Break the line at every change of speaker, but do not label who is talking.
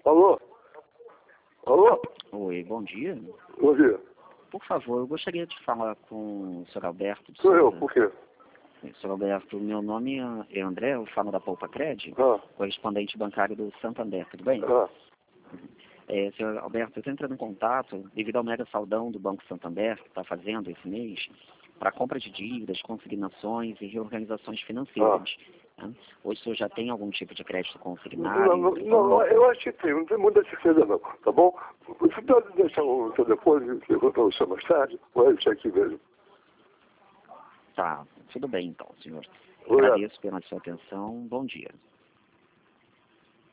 Alô? Alô?
Oi, bom dia.
Bom dia.
Por favor, eu gostaria de falar com o Sr. Alberto.
Sou eu, por quê?
Sr. Alberto, meu nome é André, eu falo da Poupa Cred, correspondente bancário do Santander, tudo bem? Sr. Alberto, eu estou entrando em contato devido ao mega saldão do Banco Santander, que está fazendo esse mês, para compra de dívidas, consignações e reorganizações financeiras. Né? Hoje o senhor já tem algum tipo de crédito consignado?
Não, eu acho que tem, não tem muita certeza não, tá bom? Você pode deixar o telefone, eu vou para você mais tarde, ou é isso aqui mesmo?
Tá, tudo bem então, senhor.
Obrigado.
Agradeço pela sua atenção, bom dia.